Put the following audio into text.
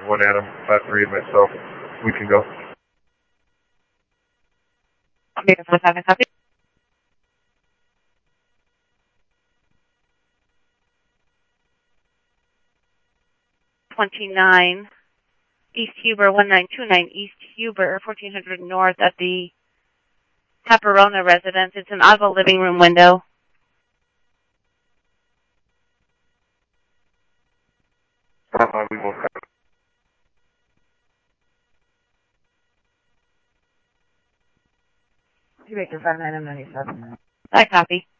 1 Adam, 5-3 myself. We can go. Okay, 4-7, copy. 29 East Huber, 1929 East Huber, 1400 North at the Paparona residence. It's an Oswald living room window. We will copy. You make your 5-9 97. I copy.